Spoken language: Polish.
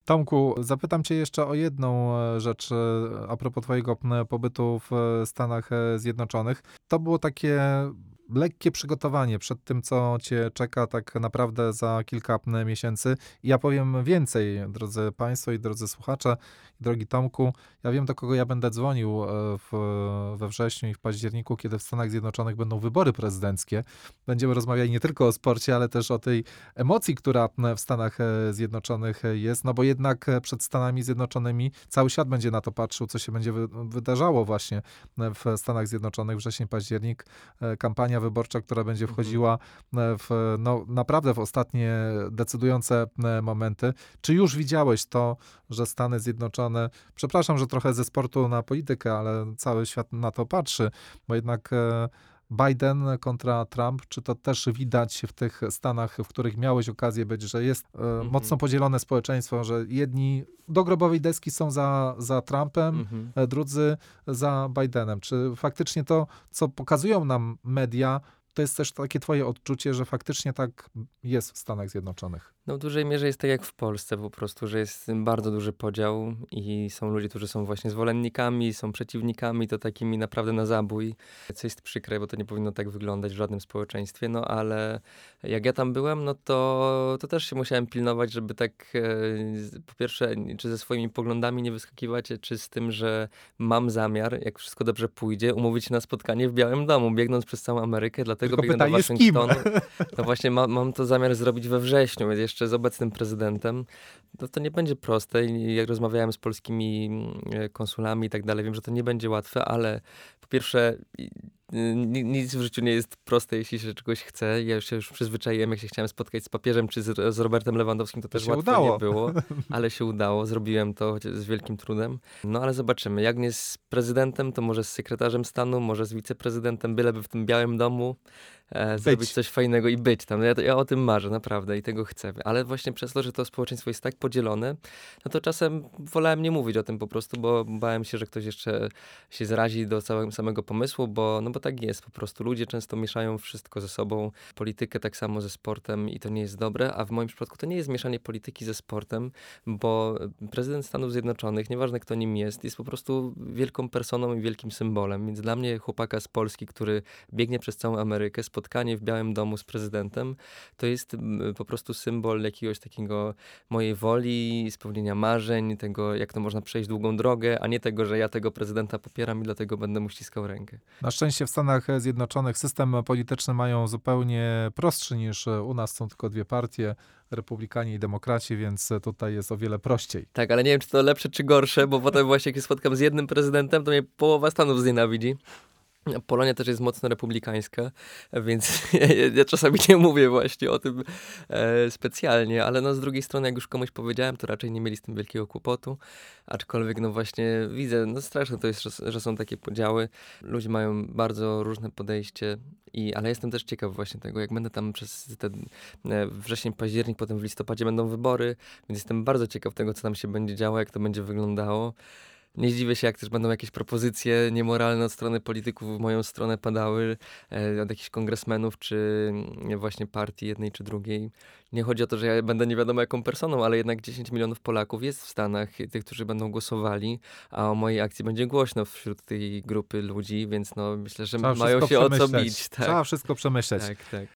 Tomku, zapytam cię jeszcze o jedną rzecz a propos twojego pobytu w Stanach Zjednoczonych. To było takie lekkie przygotowanie przed tym, co cię czeka tak naprawdę za kilka miesięcy. I ja powiem więcej, drodzy państwo i drodzy słuchacze, i drogi Tomku. Ja wiem, do kogo ja będę dzwonił we wrześniu i w październiku, kiedy w Stanach Zjednoczonych będą wybory prezydenckie. Będziemy rozmawiali nie tylko o sporcie, ale też o tej emocji, która w Stanach Zjednoczonych jest, no bo jednak przed Stanami Zjednoczonymi cały świat będzie na to patrzył, co się będzie wydarzało właśnie w Stanach Zjednoczonych, wrzesień, październik, kampania wyborcza, która będzie wchodziła naprawdę w ostatnie decydujące momenty. Czy już widziałeś to, że Stany Zjednoczone, przepraszam, że trochę ze sportu na politykę, ale cały świat na to patrzy, bo jednak Biden kontra Trump, czy to też widać w tych Stanach, w których miałeś okazję być, że jest mocno podzielone społeczeństwo, że jedni do grobowej deski są za Trumpem, drudzy za Bidenem. Czy faktycznie to, co pokazują nam media, to jest też takie twoje odczucie, że faktycznie tak jest w Stanach Zjednoczonych? No w dużej mierze jest tak jak w Polsce po prostu, że jest bardzo duży podział i są ludzie, którzy są właśnie zwolennikami, są przeciwnikami, to takimi naprawdę na zabój, co jest przykre, bo to nie powinno tak wyglądać w żadnym społeczeństwie, no ale jak ja tam byłem, no to też się musiałem pilnować, żeby tak po pierwsze, czy ze swoimi poglądami nie wyskakiwać, czy z tym, że mam zamiar, jak wszystko dobrze pójdzie, umówić się na spotkanie w Białym Domu, biegnąc przez całą Amerykę, dlatego Tylko biegnę do pytanie, z kim? Waszyngtonu. No właśnie mam to zamiar zrobić we wrześniu, więc jeszcze z obecnym prezydentem, to nie będzie proste. I jak rozmawiałem z polskimi konsulami i tak dalej, wiem, że to nie będzie łatwe, ale po pierwsze nic w życiu nie jest proste, jeśli się czegoś chce. Ja już się przyzwyczaiłem, jak się chciałem spotkać z papieżem czy z Robertem Lewandowskim, to też łatwo udało. nie było, ale się udało, zrobiłem to z wielkim trudem. No ale zobaczymy, jak nie z prezydentem, to może z sekretarzem stanu, może z wiceprezydentem, byleby w tym Białym Domu zrobić coś fajnego i być tam. Ja o tym marzę, naprawdę, i tego chcę. Ale właśnie przez to, że to społeczeństwo jest tak podzielone, no to czasem wolałem nie mówić o tym po prostu, bo bałem się, że ktoś jeszcze się zrazi do samego pomysłu, bo tak jest po prostu. Ludzie często mieszają wszystko ze sobą, politykę tak samo ze sportem i to nie jest dobre, a w moim przypadku to nie jest mieszanie polityki ze sportem, bo prezydent Stanów Zjednoczonych, nieważne kto nim jest po prostu wielką personą i wielkim symbolem. Więc dla mnie chłopaka z Polski, który biegnie przez całą Amerykę, spotkanie w Białym Domu z prezydentem, to jest po prostu symbol jakiegoś takiego mojej woli, spełnienia marzeń, tego jak to można przejść długą drogę, a nie tego, że ja tego prezydenta popieram i dlatego będę mu ściskał rękę. Na szczęście w Stanach Zjednoczonych system polityczny mają zupełnie prostszy niż u nas. Są tylko dwie partie, republikanie i demokraci, więc tutaj jest o wiele prościej. Tak, ale nie wiem, czy to lepsze, czy gorsze, bo potem właśnie jak się spotkam z jednym prezydentem, to mnie połowa Stanów znienawidzi. Polonia też jest mocno republikańska, więc ja czasami nie mówię właśnie o tym specjalnie, ale z drugiej strony, jak już komuś powiedziałem, to raczej nie mieli z tym wielkiego kłopotu, aczkolwiek właśnie widzę, straszne to jest, że są takie podziały. Ludzie mają bardzo różne podejście, ale jestem też ciekaw właśnie tego, jak będę tam przez ten wrzesień, październik, potem w listopadzie będą wybory, więc jestem bardzo ciekaw tego, co tam się będzie działo, jak to będzie wyglądało. Nie zdziwię się, jak też będą jakieś propozycje niemoralne od strony polityków w moją stronę padały, od jakichś kongresmenów, czy właśnie partii jednej czy drugiej. Nie chodzi o to, że ja będę nie wiadomo jaką personą, ale jednak 10 milionów Polaków jest w Stanach, tych, którzy będą głosowali, a o mojej akcji będzie głośno wśród tej grupy ludzi, więc myślę, że mają się o co bić. Tak. Trzeba wszystko przemyśleć. Tak.